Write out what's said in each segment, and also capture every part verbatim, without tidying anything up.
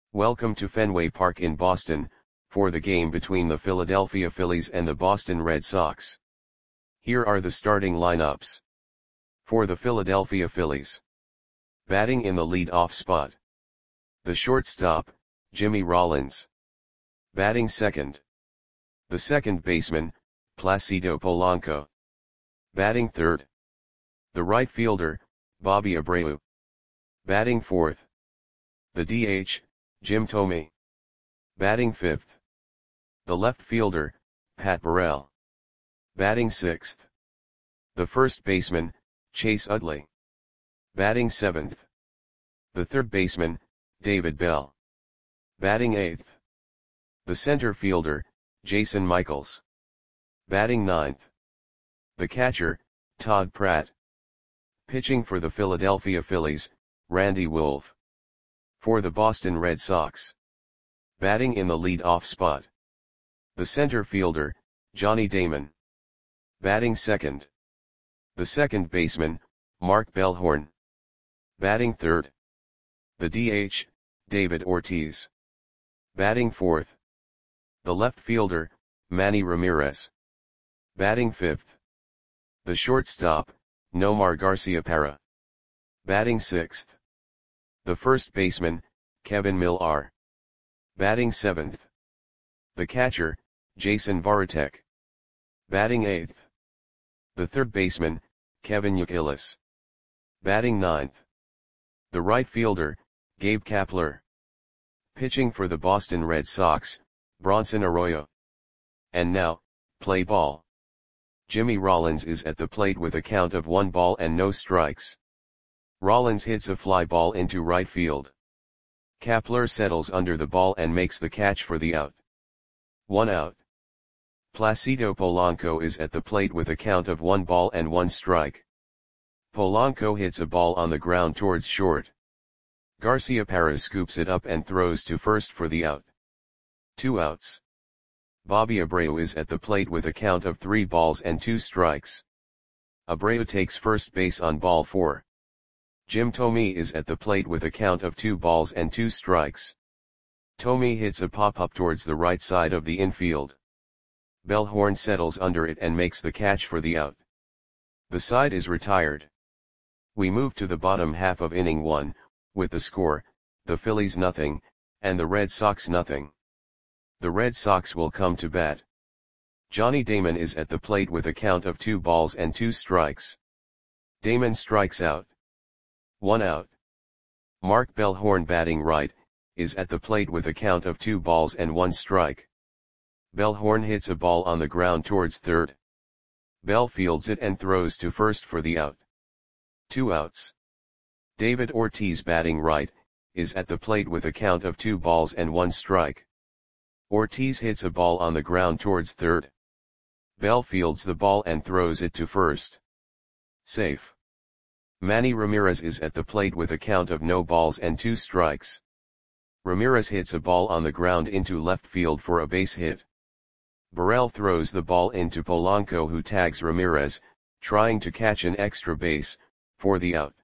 Welcome to Fenway Park in Boston, for the game between the Philadelphia Phillies and the Boston Red Sox. Here are the starting lineups. For the Philadelphia Phillies. Batting in the lead-off spot. The shortstop, Jimmy Rollins. Batting second. The second baseman, Placido Polanco. Batting third. The right fielder, Bobby Abreu. Batting fourth. The D H, Jim Thome. Batting fifth. The left fielder, Pat Burrell. Batting sixth. The first baseman, Chase Utley. Batting seventh. The third baseman, David Bell. Batting eighth. The center fielder, Jason Michaels. Batting ninth. The catcher, Todd Pratt. Pitching for the Philadelphia Phillies, Randy Wolf. For the Boston Red Sox. Batting in the lead-off spot. The center fielder, Johnny Damon. Batting second. The second baseman, Mark Bellhorn. Batting third. The D H, David Ortiz. Batting fourth. The left fielder, Manny Ramirez. Batting fifth. The shortstop, Nomar Garciaparra. Batting sixth. The first baseman, Kevin Millar. Batting seventh. The catcher, Jason Varitek. Batting eighth. The third baseman, Kevin Youkilis. Batting ninth. The right fielder, Gabe Kapler. Pitching for the Boston Red Sox, Bronson Arroyo. And now, play ball. Jimmy Rollins is at the plate with a count of one ball and no strikes. Rollins hits a fly ball into right field. Kapler settles under the ball and makes the catch for the out. One out. Placido Polanco is at the plate with a count of one ball and one strike. Polanco hits a ball on the ground towards short. Garciaparra scoops it up and throws to first for the out. Two outs. Bobby Abreu is at the plate with a count of three balls and two strikes. Abreu takes first base on ball four. Jim Thome is at the plate with a count of two balls and two strikes. Thome hits a pop-up towards the right side of the infield. Bellhorn settles under it and makes the catch for the out. The side is retired. We move to the bottom half of inning one, with the score, the Phillies nothing, and the Red Sox nothing. The Red Sox will come to bat. Johnny Damon is at the plate with a count of two balls and two strikes. Damon strikes out. One out. Mark Bellhorn, batting right, is at the plate with a count of two balls and one strike. Bellhorn hits a ball on the ground towards third. Bell fields it and throws to first for the out. Two outs. David Ortiz, batting right, is at the plate with a count of two balls and one strike. Ortiz hits a ball on the ground towards third. Bell fields the ball and throws it to first. Safe. Manny Ramirez is at the plate with a count of no balls and two strikes. Ramirez hits a ball on the ground into left field for a base hit. Burrell throws the ball into Polanco, who tags Ramirez, trying to catch an extra base, for the out.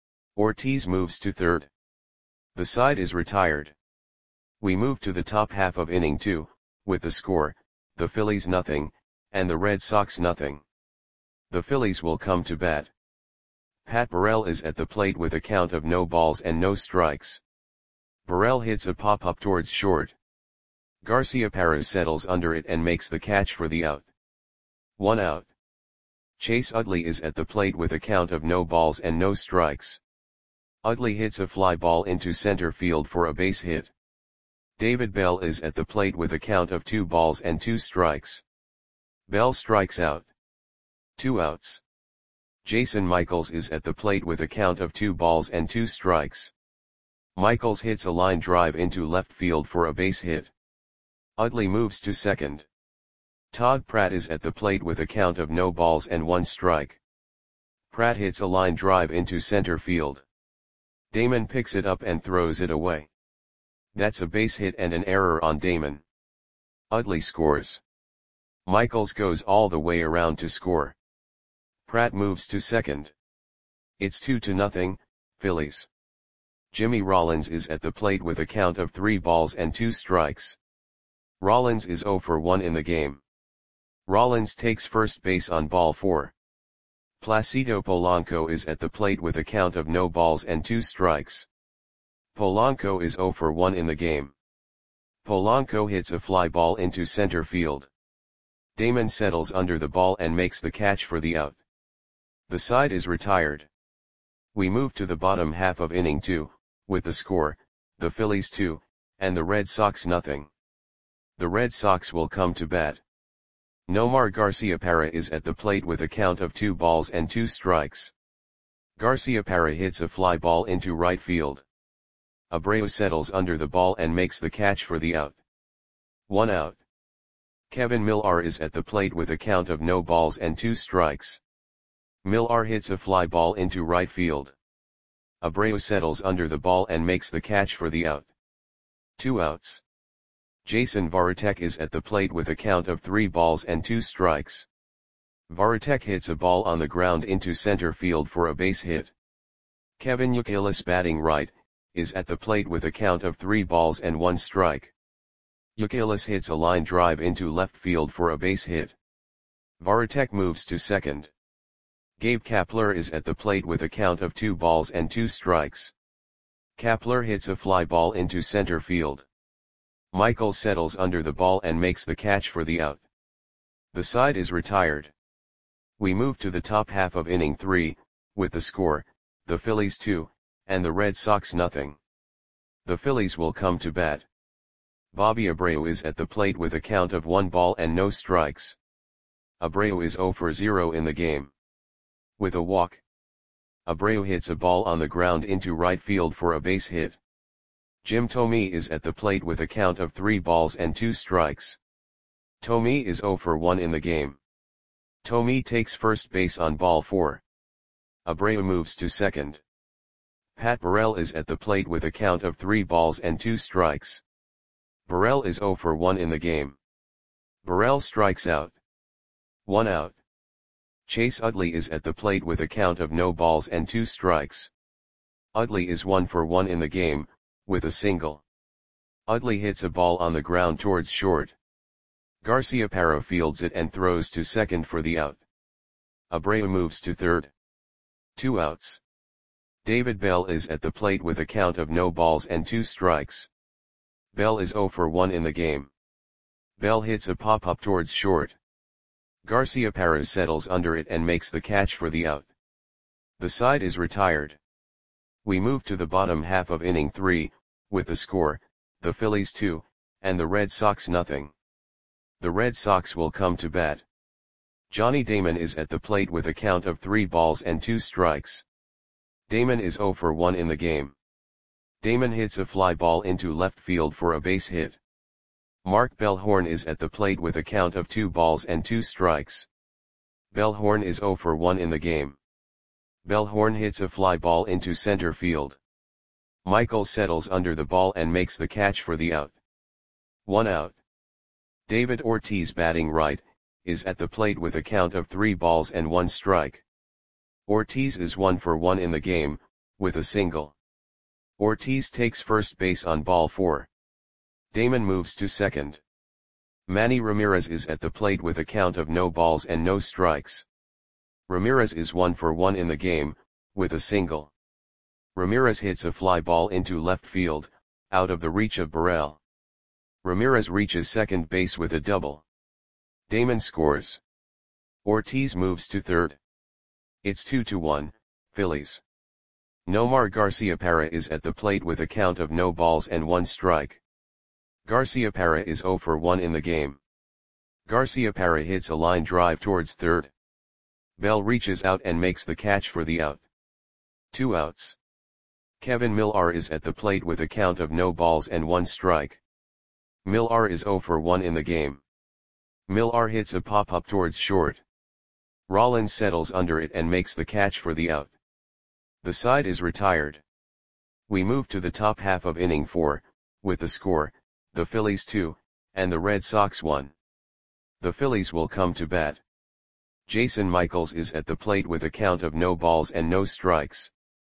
Ortiz moves to third. The side is retired. We move to the top half of inning two, with the score, the Phillies nothing, and the Red Sox nothing. The Phillies will come to bat. Pat Burrell is at the plate with a count of no balls and no strikes. Burrell hits a pop-up towards short. Garciaparra settles under it and makes the catch for the out. One out. Chase Utley is at the plate with a count of no balls and no strikes. Utley hits a fly ball into center field for a base hit. David Bell is at the plate with a count of two balls and two strikes. Bell strikes out. Two outs. Jason Michaels is at the plate with a count of two balls and two strikes. Michaels hits a line drive into left field for a base hit. Utley moves to second. Todd Pratt is at the plate with a count of no balls and one strike. Pratt hits a line drive into center field. Damon picks it up and throws it away. That's a base hit and an error on Damon. Utley scores. Michaels goes all the way around to score. Pratt moves to second. It's two to nothing, Phillies. Jimmy Rollins is at the plate with a count of three balls and two strikes. Rollins is zero for one in the game. Rollins takes first base on ball four. Placido Polanco is at the plate with a count of no balls and two strikes. Polanco is zero for one in the game. Polanco hits a fly ball into center field. Damon settles under the ball and makes the catch for the out. The side is retired. We move to the bottom half of inning two, with the score, the Phillies two, and the Red Sox nothing. The Red Sox will come to bat. Nomar Garciaparra is at the plate with a count of two balls and two strikes. Garciaparra hits a fly ball into right field. Abreu settles under the ball and makes the catch for the out. One out. Kevin Millar is at the plate with a count of no balls and two strikes. Millar hits a fly ball into right field. Abreu settles under the ball and makes the catch for the out. Two outs. Jason Varitek is at the plate with a count of three balls and two strikes. Varitek hits a ball on the ground into center field for a base hit. Kevin Youkilis, batting right, is at the plate with a count of three balls and one strike. Youkilis hits a line drive into left field for a base hit. Varitek moves to second. Gabe Kapler is at the plate with a count of two balls and two strikes. Kapler hits a fly ball into center field. Michael settles under the ball and makes the catch for the out. The side is retired. We move to the top half of inning three, with the score, the Phillies two, and the Red Sox nothing. The Phillies will come to bat. Bobby Abreu is at the plate with a count of one ball and no strikes. Abreu is zero for zero in the game. With a walk, Abreu hits a ball on the ground into right field for a base hit. Jim Thome is at the plate with a count of three balls and two strikes. Thome is zero for one in the game. Thome takes first base on ball four. Abreu moves to second. Pat Burrell is at the plate with a count of three balls and two strikes. Burrell is zero for one in the game. Burrell strikes out. One out. Chase Utley is at the plate with a count of no balls and two strikes. Utley is one for one in the game, with a single. Utley hits a ball on the ground towards short. Garciaparra fields it and throws to second for the out. Abreu moves to third. Two outs. David Bell is at the plate with a count of no balls and two strikes. Bell is zero for one in the game. Bell hits a pop-up towards short. Garciaparra settles under it and makes the catch for the out. The side is retired. We move to the bottom half of inning three, with the score, the Phillies two, and the Red Sox nothing. The Red Sox will come to bat. Johnny Damon is at the plate with a count of three balls and two strikes. Damon is zero for one in the game. Damon hits a fly ball into left field for a base hit. Mark Bellhorn is at the plate with a count of two balls and two strikes. Bellhorn is zero for one in the game. Bellhorn hits a fly ball into center field. Michael settles under the ball and makes the catch for the out. One out. David Ortiz, batting right, is at the plate with a count of three balls and one strike. Ortiz is one for one in the game, with a single. Ortiz takes first base on ball four. Damon moves to second. Manny Ramirez is at the plate with a count of no balls and no strikes. Ramirez is one for one in the game, with a single. Ramirez hits a fly ball into left field, out of the reach of Burrell. Ramirez reaches second base with a double. Damon scores. Ortiz moves to third. It's two to one, Phillies. Nomar Garciaparra is at the plate with a count of no balls and one strike. Garciaparra is zero for one in the game. Garciaparra hits a line drive towards third. Bell reaches out and makes the catch for the out. Two outs. Kevin Millar is at the plate with a count of no balls and one strike. Millar is zero for one in the game. Millar hits a pop-up towards short. Rollins settles under it and makes the catch for the out. The side is retired. We move to the top half of inning four, with the score, the Phillies two, and the Red Sox one. The Phillies will come to bat. Jason Michaels is at the plate with a count of no balls and no strikes.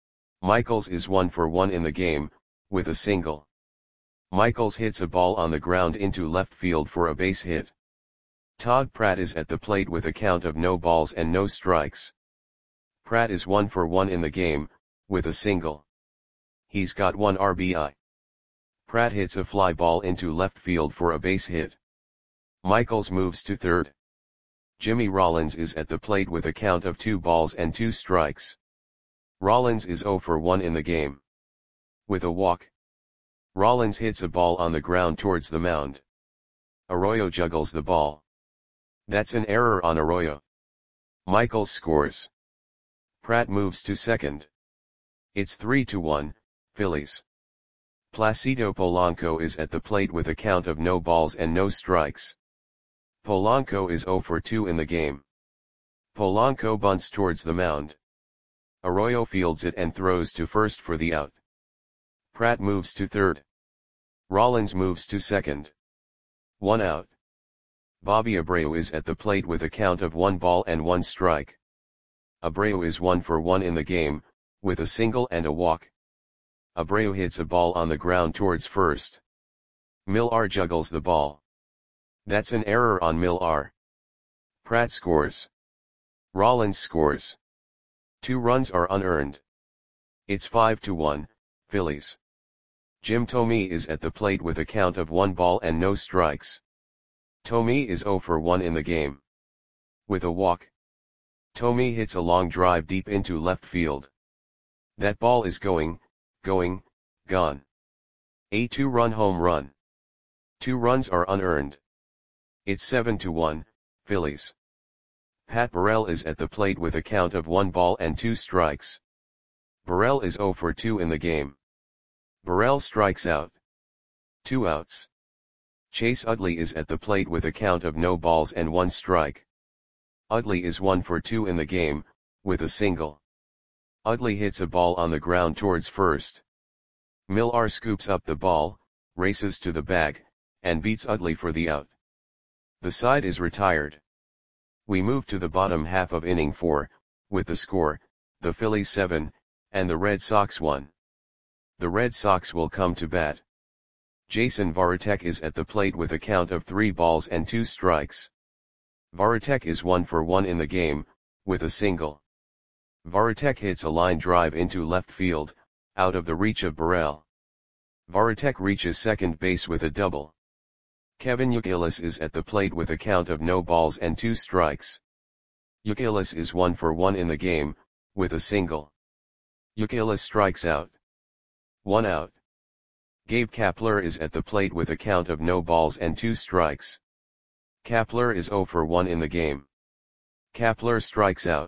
Michaels is one for one in the game, with a single. Michaels hits a ball on the ground into left field for a base hit. Todd Pratt is at the plate with a count of no balls and no strikes. Pratt is one for one in the game, with a single. He's got one R B I. Pratt hits a fly ball into left field for a base hit. Michaels moves to third. Jimmy Rollins is at the plate with a count of two balls and two strikes. Rollins is zero for one in the game. With a walk. Rollins hits a ball on the ground towards the mound. Arroyo juggles the ball. That's an error on Arroyo. Michaels scores. Pratt moves to second. It's three to one, Phillies. Placido Polanco is at the plate with a count of no balls and no strikes. Polanco is zero for two in the game. Polanco bunts towards the mound. Arroyo fields it and throws to first for the out. Pratt moves to third. Rollins moves to second. One out. Bobby Abreu is at the plate with a count of one ball and one strike. Abreu is one for one in the game, with a single and a walk. Abreu hits a ball on the ground towards first. Millar juggles the ball. That's an error on Millar. Pratt scores. Rollins scores. Two runs are unearned. It's five to one, Phillies. Jim Thome is at the plate with a count of one ball and no strikes. Thome is zero for one in the game. With a walk. Thome hits a long drive deep into left field. That ball is going, going, gone. A two-run home run. Two runs are unearned. It's seven to one, Phillies. Pat Burrell is at the plate with a count of one ball and two strikes. Burrell is zero for two in the game. Burrell strikes out. Two outs. Chase Utley is at the plate with a count of no balls and one strike. Utley is one for two in the game, with a single. Utley hits a ball on the ground towards first. Millar scoops up the ball, races to the bag, and beats Utley for the out. The side is retired. We move to the bottom half of inning four, with the score, the Phillies seven, and the Red Sox one. The Red Sox will come to bat. Jason Varitek is at the plate with a count of three balls and two strikes. Varitek is one for one in the game, with a single. Varitek hits a line drive into left field, out of the reach of Burrell. Varitek reaches second base with a double. Kevin Youkilis is at the plate with a count of no balls and two strikes. Youkilis is one for one in the game, with a single. Youkilis strikes out. One out. Gabe Kapler is at the plate with a count of no balls and two strikes. Kapler is zero for one in the game. Kapler strikes out.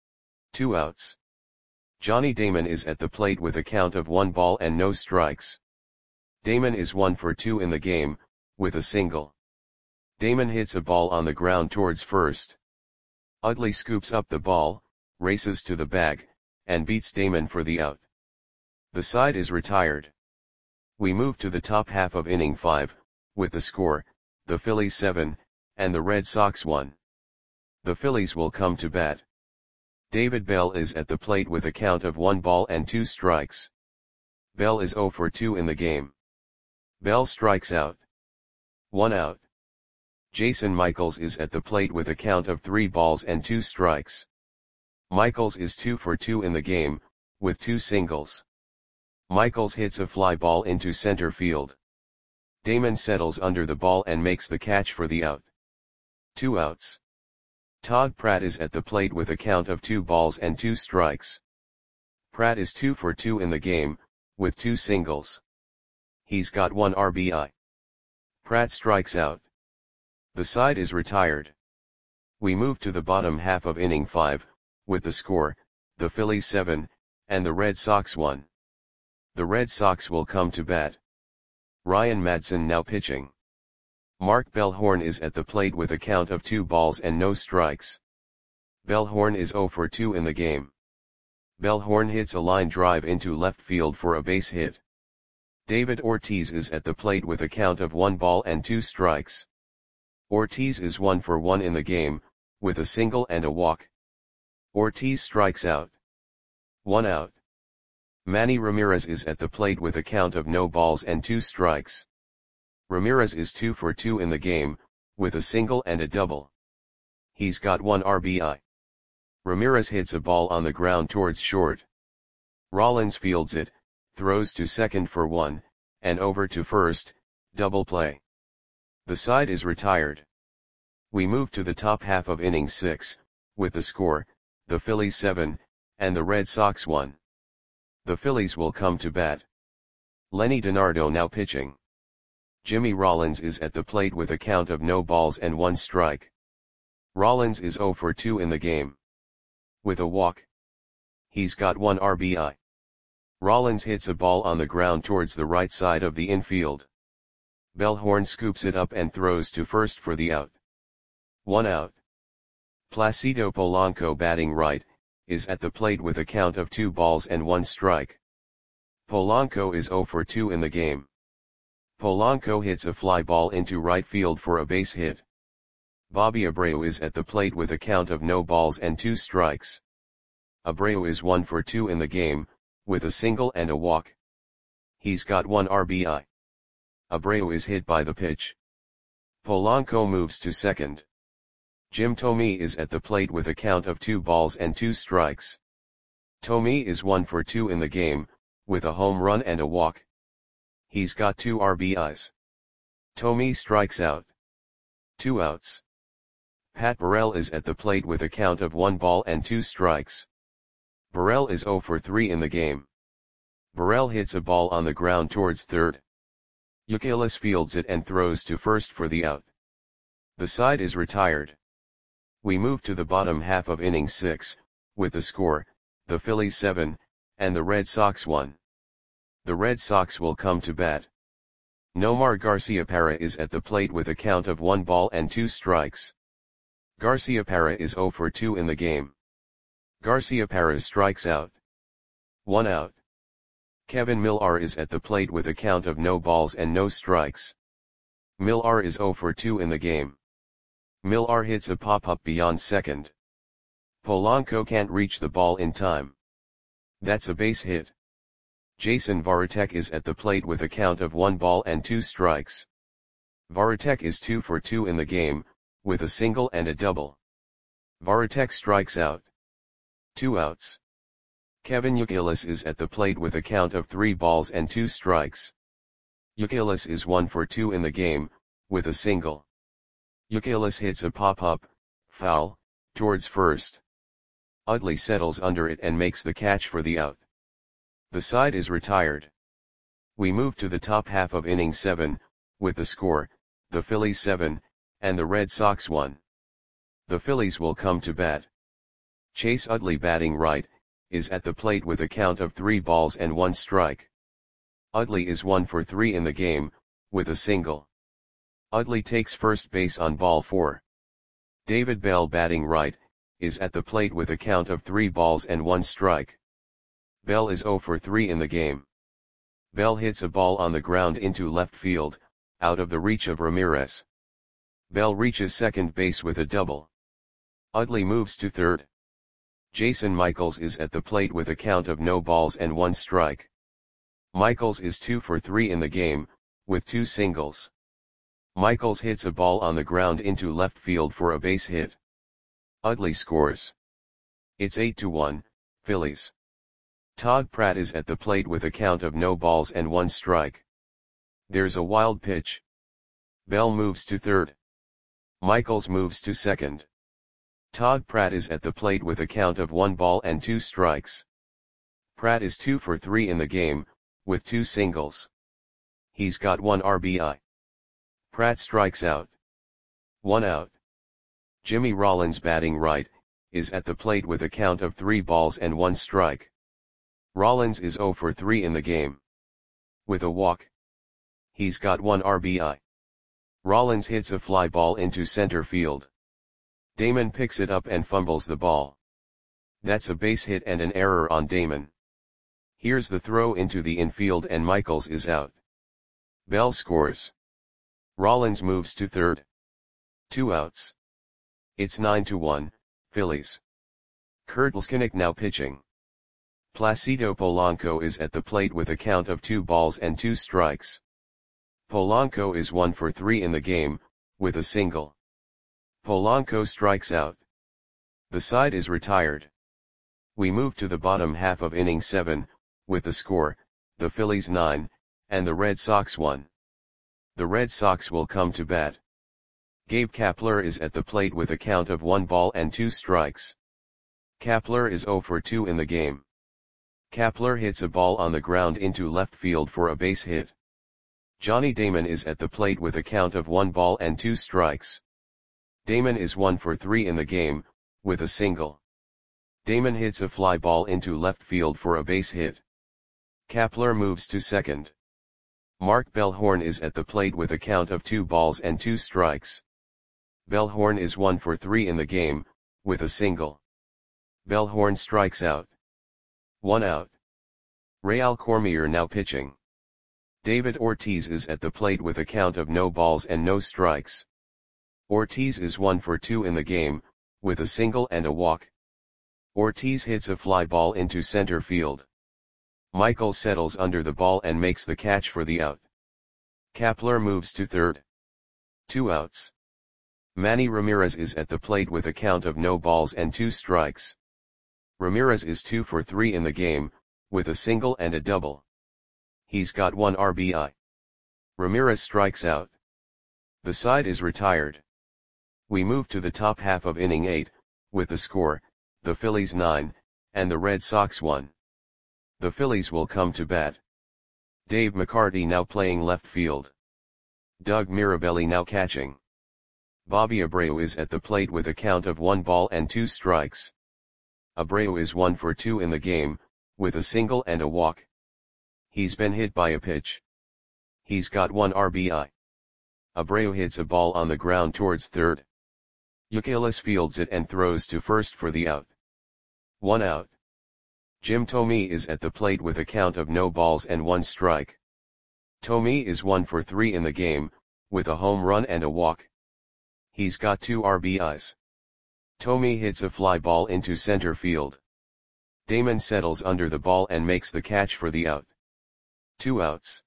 Two outs. Johnny Damon is at the plate with a count of one ball and no strikes. Damon is one for two in the game, with a single. Damon hits a ball on the ground towards first. Utley scoops up the ball, races to the bag, and beats Damon for the out. The side is retired. We move to the top half of inning five, with the score, the Phillies seven, and the Red Sox one. The Phillies will come to bat. David Bell is at the plate with a count of one ball and two strikes. Bell is zero for two in the game. Bell strikes out. One out. Jason Michaels is at the plate with a count of three balls and two strikes. Michaels is two for two in the game, with two singles. Michaels hits a fly ball into center field. Damon settles under the ball and makes the catch for the out. Two outs. Todd Pratt is at the plate with a count of two balls and two strikes. Pratt is two for two in the game, with two singles. He's got one R B I. Pratt strikes out. The side is retired. We move to the bottom half of inning five, with the score, the Phillies seven, and the Red Sox one. The Red Sox will come to bat. Ryan Madson now pitching. Mark Bellhorn is at the plate with a count of two balls and no strikes. Bellhorn is zero for two in the game. Bellhorn hits a line drive into left field for a base hit. David Ortiz is at the plate with a count of one ball and two strikes. Ortiz is one for one in the game, with a single and a walk. Ortiz strikes out. One out. Manny Ramirez is at the plate with a count of no balls and two strikes. Ramirez is two for two in the game, with a single and a double. He's got one R B I. Ramirez hits a ball on the ground towards short. Rollins fields it, throws to second for one, and over to first, double play. The side is retired. We move to the top half of inning six, with the score, the Phillies seven, and the Red Sox one. The Phillies will come to bat. Lenny DiNardo now pitching. Jimmy Rollins is at the plate with a count of no balls and one strike. Rollins is zero for two in the game. With a walk. He's got one R B I. Rollins hits a ball on the ground towards the right side of the infield. Bellhorn scoops it up and throws to first for the out. One out. Placido Polanco, batting right, is at the plate with a count of two balls and one strike. Polanco is zero for two in the game. Polanco hits a fly ball into right field for a base hit. Bobby Abreu is at the plate with a count of no balls and two strikes. Abreu is one for two in the game, with a single and a walk. He's got one R B I. Abreu is hit by the pitch. Polanco moves to second. Jim Thome is at the plate with a count of two balls and two strikes. Thome is one for two in the game, with a home run and a walk. He's got two R B Is. Thome strikes out. Two outs. Pat Burrell is at the plate with a count of one ball and two strikes. Burrell is zero for three in the game. Burrell hits a ball on the ground towards third. Youkilis fields it and throws to first for the out. The side is retired. We move to the bottom half of inning six, with the score, the Phillies seven, and the Red Sox one. The Red Sox will come to bat. Nomar Garciaparra is at the plate with a count of one ball and two strikes. Garciaparra is zero for two in the game. Garciaparra strikes out. One out. Kevin Millar is at the plate with a count of no balls and no strikes. Millar is zero for two in the game. Millar hits a pop-up beyond second. Polanco can't reach the ball in time. That's a base hit. Jason Varitek is at the plate with a count of one ball and two strikes. Varitek is two for two in the game, with a single and a double. Varitek strikes out. Two outs. Kevin Youkilis is at the plate with a count of three balls and two strikes. Youkilis is one for two in the game, with a single. Youkilis hits a pop-up, foul, towards first. Utley settles under it and makes the catch for the out. The side is retired. We move to the top half of inning seven, with the score, the Phillies seven, and the Red Sox one. The Phillies will come to bat. Chase Utley, batting right, is at the plate with a count of three balls and one strike. Utley is one for three in the game, with a single. Utley takes first base on ball four. David Bell, batting right, is at the plate with a count of three balls and one strike. Bell is zero for three in the game. Bell hits a ball on the ground into left field, out of the reach of Ramirez. Bell reaches second base with a double. Utley moves to third. Jason Michaels is at the plate with a count of no balls and one strike. Michaels is two for three in the game, with two singles. Michaels hits a ball on the ground into left field for a base hit. Utley scores. It's eight to one, Phillies. Todd Pratt is at the plate with a count of no balls and one strike. There's a wild pitch. Bell moves to third. Michaels moves to second. Todd Pratt is at the plate with a count of one ball and two strikes. Pratt is two for three in the game, with two singles. He's got one R B I. Pratt strikes out. One out. Jimmy Rollins, batting right, is at the plate with a count of three balls and one strike. Rollins is zero for three in the game. With a walk. He's got one R B I. Rollins hits a fly ball into center field. Damon picks it up and fumbles the ball. That's a base hit and an error on Damon. Here's the throw into the infield and Michaels is out. Bell scores. Rollins moves to third. Two outs. It's nine to one, Phillies. Kurt Leskinick now pitching. Placido Polanco is at the plate with a count of two balls and two strikes. Polanco is one for three in the game, with a single. Polanco strikes out. The side is retired. We move to the bottom half of inning seven, with the score, the Phillies nine, and the Red Sox one. The Red Sox will come to bat. Gabe Kapler is at the plate with a count of one ball and two strikes. Kapler is zero for two in the game. Kapler hits a ball on the ground into left field for a base hit. Johnny Damon is at the plate with a count of one ball and two strikes. Damon is one for three in the game, with a single. Damon hits a fly ball into left field for a base hit. Kapler moves to second. Mark Bellhorn is at the plate with a count of two balls and two strikes. Bellhorn is one for three in the game, with a single. Bellhorn strikes out. One out. Real Cormier now pitching. David Ortiz is at the plate with a count of no balls and no strikes. Ortiz is one for two in the game, with a single and a walk. Ortiz hits a fly ball into center field. Michael settles under the ball and makes the catch for the out. Kapler moves to third. Two outs. Manny Ramirez is at the plate with a count of no balls and two strikes. Ramirez is two for three in the game, with a single and a double. He's got one R B I. Ramirez strikes out. The side is retired. We move to the top half of inning eight, with the score, the Phillies nine, and the Red Sox one. The Phillies will come to bat. Dave McCarty now playing left field. Doug Mirabelli now catching. Bobby Abreu is at the plate with a count of one ball and two strikes. Abreu is one for two in the game, with a single and a walk. He's been hit by a pitch. He's got one R B I. Abreu hits a ball on the ground towards third. Youkilis fields it and throws to first for the out. One out. Jim Thome is at the plate with a count of no balls and one strike. Thome is one for three in the game, with a home run and a walk. He's got two R B Is. Thome hits a fly ball into center field. Damon settles under the ball and makes the catch for the out. Two outs.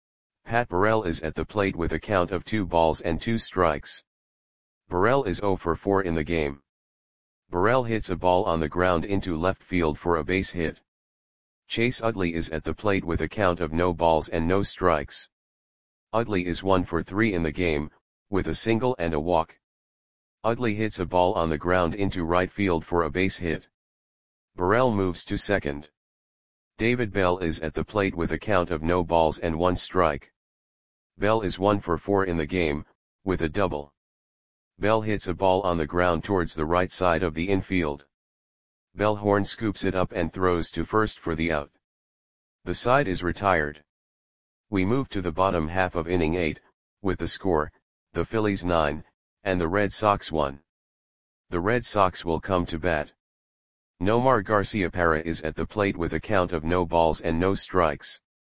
Pat Burrell is at the plate with a count of two balls and two strikes. Burrell is zero for four in the game. Burrell hits a ball on the ground into left field for a base hit. Chase Utley is at the plate with a count of no balls and no strikes. Utley is one for three in the game, with a single and a walk. Utley hits a ball on the ground into right field for a base hit. Burrell moves to second. David Bell is at the plate with a count of no balls and one strike. Bell is one for four in the game, with a double. Bell hits a ball on the ground towards the right side of the infield. Bellhorn scoops it up and throws to first for the out. The side is retired. We move to the bottom half of inning eight, with the score, the Phillies nine, and the Red Sox one. The Red Sox will come to bat. Nomar Garciaparra is at the plate with a count of no balls and no strikes.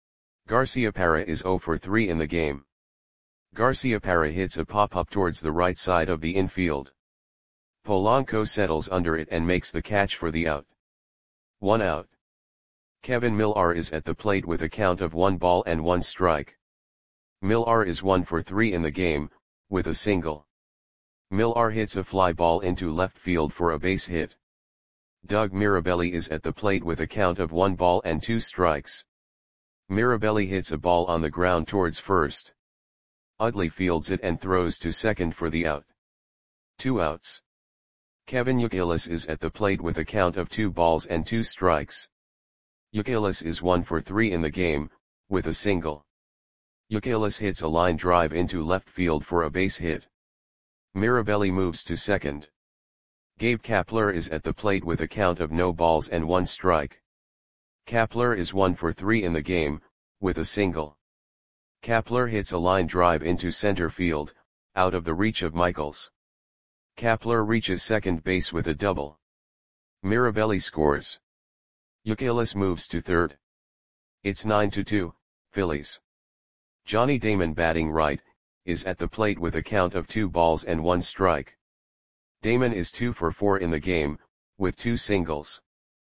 Garciaparra is zero for three in the game. Garciaparra hits a pop-up towards the right side of the infield. Polanco settles under it and makes the catch for the out. One out. Kevin Millar is at the plate with a count of one ball and one strike. Millar is one for three in the game, with a single. Millar hits a fly ball into left field for a base hit. Doug Mirabelli is at the plate with a count of one ball and two strikes. Mirabelli hits a ball on the ground towards first. Utley fields it and throws to second for the out. Two outs. Kevin Youkilis is at the plate with a count of two balls and two strikes. Youkilis is one for three in the game, with a single. Youkilis hits a line drive into left field for a base hit. Mirabelli moves to second. Gabe Kapler is at the plate with a count of no balls and one strike. Kapler is one for three in the game, with a single. Kapler hits a line drive into center field, out of the reach of Michaels. Kapler reaches second base with a double. Mirabelli scores. Youkilis moves to third. It's nine to two, Phillies. Johnny Damon batting right, is at the plate with a count of two balls and one strike. Damon is two for four in the game, with two singles.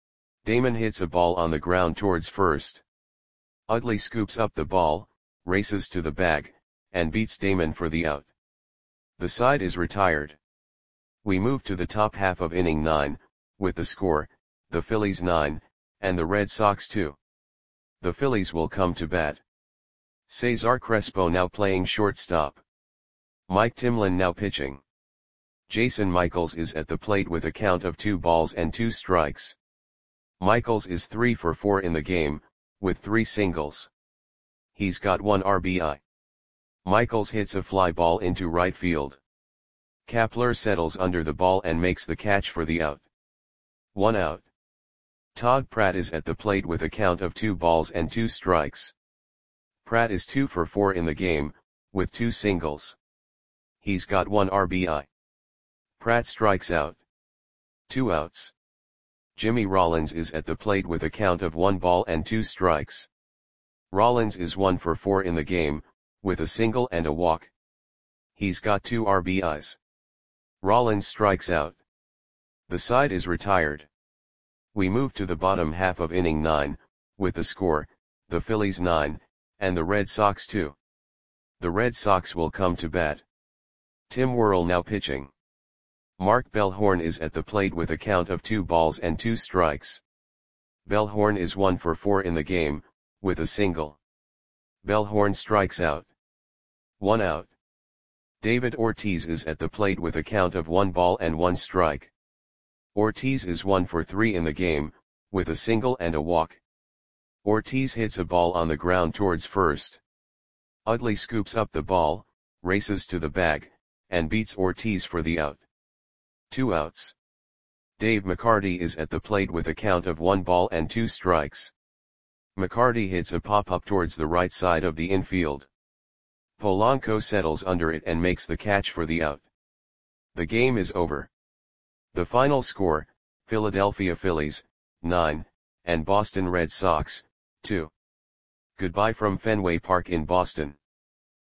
Damon hits a ball on the ground towards first. Utley scoops up the ball, races to the bag, and beats Damon for the out. The side is retired. We move to the top half of inning nine, with the score, the Phillies nine, and the Red Sox two. The Phillies will come to bat. Cesar Crespo now playing shortstop. Mike Timlin now pitching. Jason Michaels is at the plate with a count of two balls and two strikes. Michaels is three for four in the game, with three singles. He's got one R B I. Michaels hits a fly ball into right field. Kapler settles under the ball and makes the catch for the out. One out. Todd Pratt is at the plate with a count of two balls and two strikes. Pratt is two for four in the game, with two singles. He's got one R B I. Pratt strikes out. Two outs. Jimmy Rollins is at the plate with a count of one ball and two strikes. Rollins is one for four in the game, with a single and a walk. He's got two R B Is. Rollins strikes out. The side is retired. We move to the bottom half of inning nine, with the score, the Phillies nine, and the Red Sox two. The Red Sox will come to bat. Tim Worrell now pitching. Mark Bellhorn is at the plate with a count of two balls and two strikes. Bellhorn is one for four in the game, with a single. Bellhorn strikes out. One out. David Ortiz is at the plate with a count of one ball and one strike. Ortiz is one for three in the game, with a single and a walk. Ortiz hits a ball on the ground towards first. Utley scoops up the ball, races to the bag, and beats Ortiz for the out. Two outs. Dave McCarty is at the plate with a count of one ball and two strikes. McCarty hits a pop-up towards the right side of the infield. Polanco settles under it and makes the catch for the out. The game is over. The final score, Philadelphia Phillies, nine, and Boston Red Sox, two. Goodbye from Fenway Park in Boston.